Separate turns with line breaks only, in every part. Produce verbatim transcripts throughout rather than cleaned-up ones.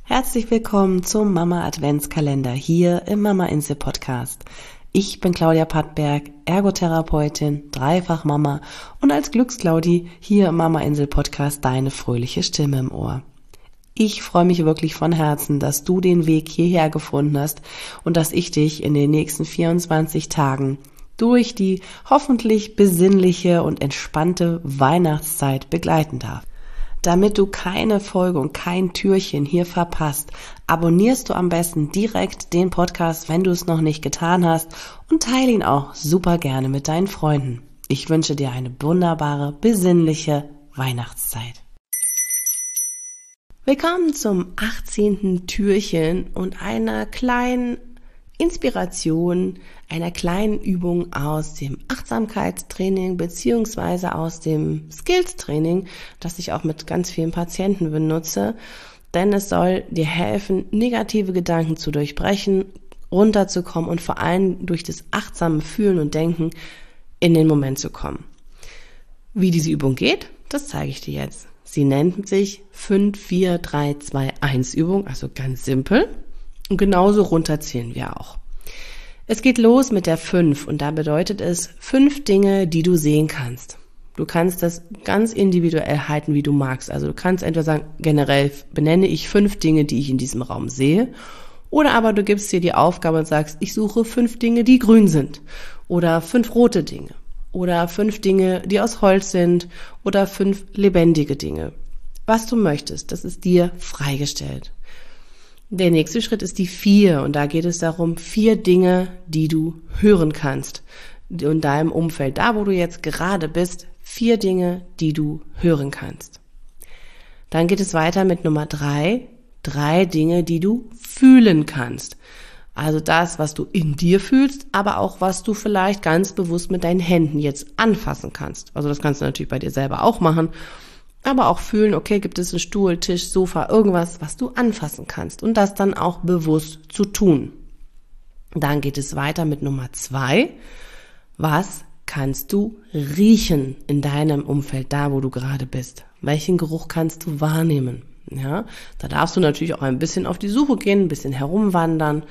Herzlich willkommen zum Mama Adventskalender hier im Mama Insel Podcast. Ich bin Claudia Pattberg, Ergotherapeutin, Dreifach-Mama und als Glücksclaudi hier im Mama Insel Podcast deine fröhliche Stimme im Ohr. Ich freue mich wirklich von Herzen, dass du den Weg hierher gefunden hast und dass ich dich in den nächsten vierundzwanzig Tagen durch die hoffentlich besinnliche und entspannte Weihnachtszeit begleiten darf. Damit du keine Folge und kein Türchen hier verpasst, abonnierst du am besten direkt den Podcast, wenn du es noch nicht getan hast, und teile ihn auch super gerne mit deinen Freunden. Ich wünsche dir eine wunderbare, besinnliche Weihnachtszeit. Willkommen zum achtzehnten Türchen und einer kleinen Inspiration, einer kleinen Übung aus dem Achtsamkeitstraining beziehungsweise aus dem Skills-Training, das ich auch mit ganz vielen Patienten benutze, denn es soll dir helfen, negative Gedanken zu durchbrechen, runterzukommen und vor allem durch das achtsame Fühlen und Denken in den Moment zu kommen. Wie diese Übung geht, das zeige ich dir jetzt. Sie nennt sich fünf vier drei zwei eins Übung, also ganz simpel. Und genauso runterzählen wir auch. Es geht los mit der fünf und da bedeutet es fünf Dinge, die du sehen kannst. Du kannst das ganz individuell halten, wie du magst. Also du kannst entweder sagen, generell benenne ich fünf Dinge, die ich in diesem Raum sehe. Oder aber du gibst dir die Aufgabe und sagst, ich suche fünf Dinge, die grün sind. Oder fünf rote Dinge. Oder fünf Dinge, die aus Holz sind. Oder fünf lebendige Dinge. Was du möchtest, das ist dir freigestellt. Der nächste Schritt ist die vier und da geht es darum, vier Dinge, die du hören kannst in deinem Umfeld, da wo du jetzt gerade bist, vier Dinge, die du hören kannst. Dann geht es weiter mit Nummer drei, drei Dinge, die du fühlen kannst. Also das, was du in dir fühlst, aber auch was du vielleicht ganz bewusst mit deinen Händen jetzt anfassen kannst. Also das kannst du natürlich bei dir selber auch machen. Aber auch fühlen, okay, gibt es einen Stuhl, Tisch, Sofa, irgendwas, was du anfassen kannst und das dann auch bewusst zu tun. Dann geht es weiter mit Nummer zwei. Was kannst du riechen in deinem Umfeld, da wo du gerade bist? Welchen Geruch kannst du wahrnehmen? Ja, da darfst du natürlich auch ein bisschen auf die Suche gehen, ein bisschen herumwandern.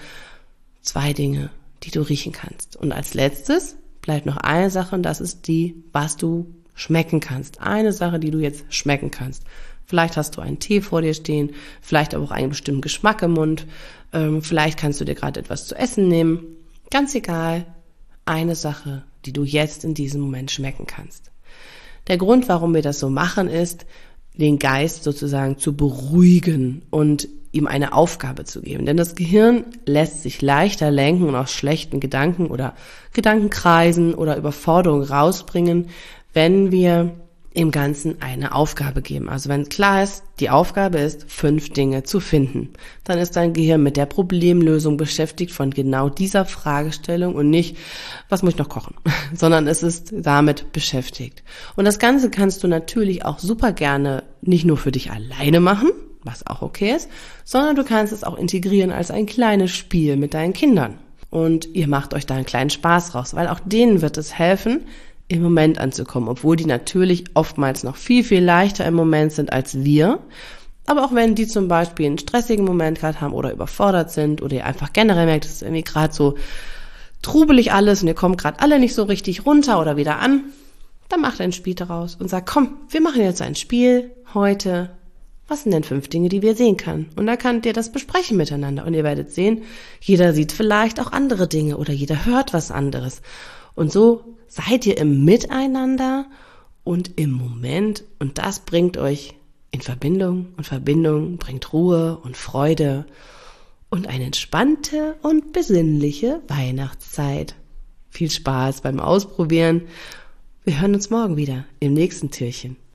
Zwei Dinge, die du riechen kannst. Und als letztes bleibt noch eine Sache und das ist die, was du schmecken kannst. Eine Sache, die du jetzt schmecken kannst. Vielleicht hast du einen Tee vor dir stehen, vielleicht aber auch einen bestimmten Geschmack im Mund. Ähm, vielleicht kannst du dir gerade etwas zu essen nehmen. Ganz egal, eine Sache, die du jetzt in diesem Moment schmecken kannst. Der Grund, warum wir das so machen, ist, den Geist sozusagen zu beruhigen und ihm eine Aufgabe zu geben. Denn das Gehirn lässt sich leichter lenken und aus schlechten Gedanken oder Gedankenkreisen oder Überforderung rausbringen, wenn wir im Ganzen eine Aufgabe geben. Also wenn klar ist, die Aufgabe ist, fünf Dinge zu finden, dann ist dein Gehirn mit der Problemlösung beschäftigt von genau dieser Fragestellung und nicht, was muss ich noch kochen, sondern es ist damit beschäftigt. Und das Ganze kannst du natürlich auch super gerne nicht nur für dich alleine machen, was auch okay ist, sondern du kannst es auch integrieren als ein kleines Spiel mit deinen Kindern. Und ihr macht euch da einen kleinen Spaß raus, weil auch denen wird es helfen, im Moment anzukommen, obwohl die natürlich oftmals noch viel, viel leichter im Moment sind als wir. Aber auch wenn die zum Beispiel einen stressigen Moment gerade haben oder überfordert sind oder ihr einfach generell merkt, es ist irgendwie gerade so trubelig alles und ihr kommt gerade alle nicht so richtig runter oder wieder an, dann macht ein Spiel daraus und sagt, komm, wir machen jetzt ein Spiel heute. Was sind denn fünf Dinge, die wir sehen können? Und dann könnt ihr das besprechen miteinander und ihr werdet sehen, jeder sieht vielleicht auch andere Dinge oder jeder hört was anderes. Und so seid ihr im Miteinander und im Moment und das bringt euch in Verbindung und Verbindung bringt Ruhe und Freude und eine entspannte und besinnliche Weihnachtszeit. Viel Spaß beim Ausprobieren. Wir hören uns morgen wieder im nächsten Türchen.